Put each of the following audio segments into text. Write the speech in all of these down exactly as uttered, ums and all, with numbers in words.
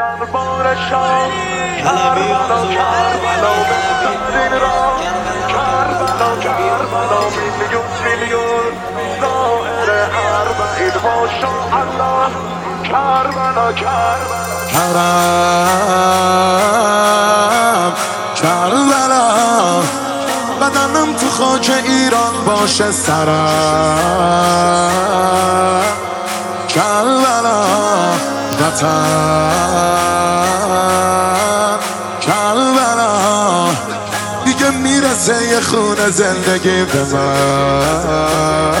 دربار شام کربلا کربلا بهترین راه کربلا کربلا میلیون میلیون ظاهر اربعین ماشاءالله کربلا کربلا حرم کربلا بدنم تو خاک ایران باشه سرم کربلا وطن کربلا دیگه میرسه یه خونه زندگی به من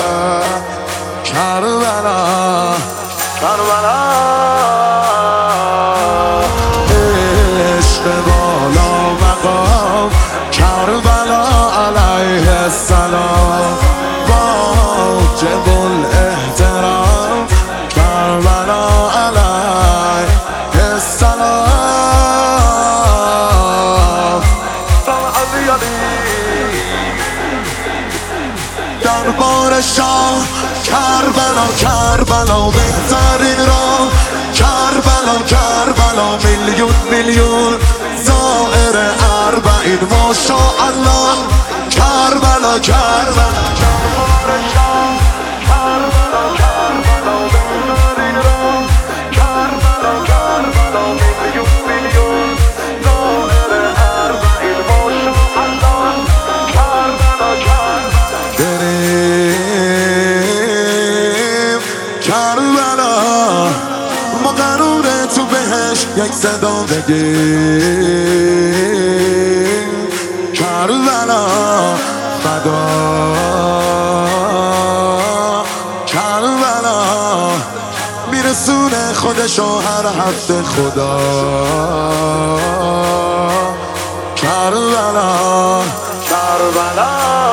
کربلا کربلا عشق بالا مقام کربلا علیه السلام واجب الاحترام کربلا علیه السلام علی علی دربار شاه کربلا کربلا بهترین راه کربلا کربلا میلیون میلیون ظاهر اربعین ماشاءالله کربلا کربلا دربار شام کربلا کربلا بهترین راه کربلا کربلا میلیون میلیون ظاهر اربعین ماشاءالله کربلا کربلا بریم کربلا ما قراره تو بهش یک صدا بگیم کربلا فدا کربلا میرسونه خودشو هر هفته خدا کربلا کربلا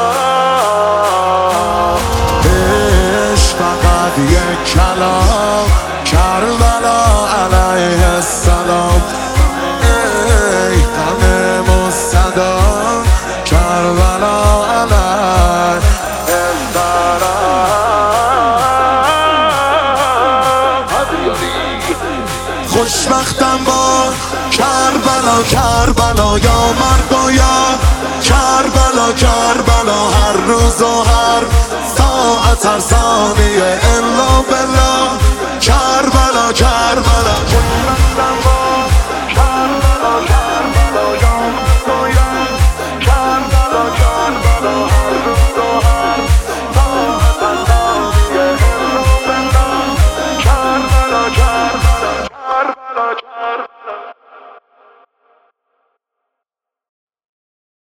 عشق فقط یک کلام کربلا علیه السلام ای همه مصدام کربلا علیه السلام خوشبختم با کربلا کربلا یا مرد و یا کربلا کربلا هر روز و هر ساعت هر ثانیه الا بالله کربلا کربلا